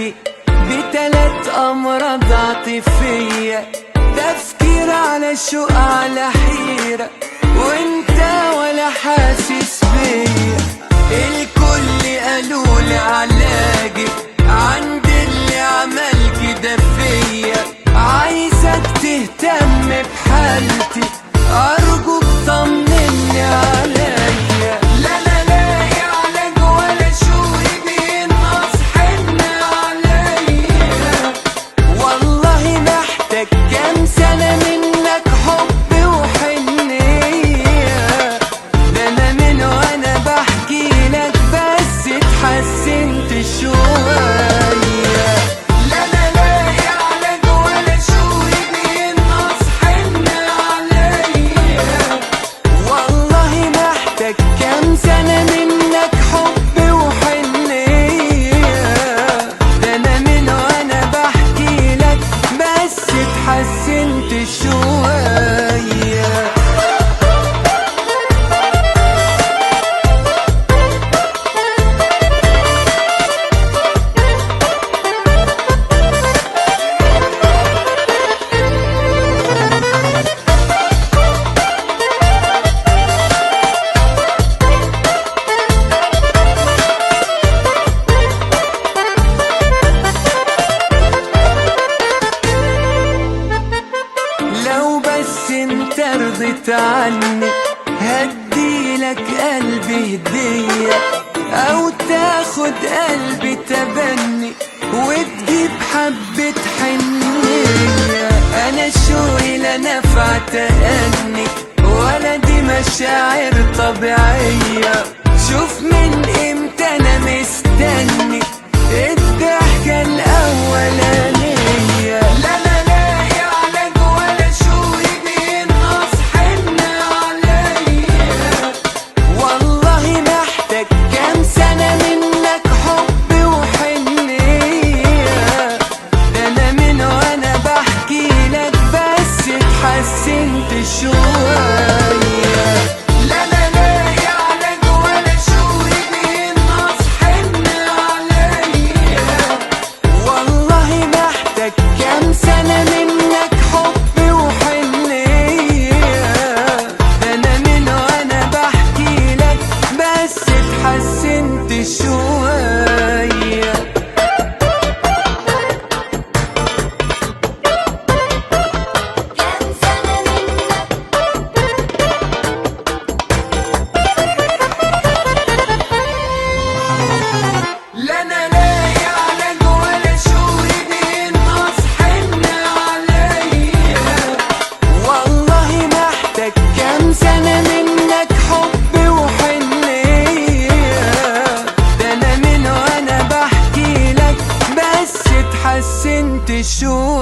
حالتي بتلات أمراض عاطفية، تفكير على شوق على حيرة، وانت ولا حاسس بيا. الكل قالولي علاجي عند اللي عمل كده فيا، عايزك تهتم بحالتي، أرجوك طمني عليا. لا لا لاقي علاج ولا شوق بينقص حنة عليا، والله محتاج كام سنة منك حب وحنية. ده أنا من وأنا بحكي لك بس اتحسنت شوية. لا لا لاقي علاج ولا شوق بينقص حنة عليا، والله محتاج كام سنة منك حب وحنية. ده أنا من وأنا بحكي لك بس اتحسنت شوية. لو بس انت رضيت عني هديلك قلبي هدية، او تاخد قلبي تبني وتجيب حبة حنية. انا شوقي لا نفع تأني ولا دي مشاعر طبيعية، شوف من امتى انا مستني الضحكة الاولانية. لا لا لاقي علاج ولا شوق بينقص حنة عليا، والله محتاج كام سنة منك حب وحنية. ده أنا من وأنا بحكي لك بس اتحسنت شوية. لا لا لاقي علاج ولا شوق بينقص حنة عليا، والله محتاج كام سنة منك حب وحنية. ده أنا من وأنا بحكي لك بس اتحسنت شوية. لا أنا لاقي علاج ولا شوق بينقص حنة عليا، والله محتاج كام سنة منك حب وحنية. ده أنا من وأنا بحكي لك بس اتحسنت شوية.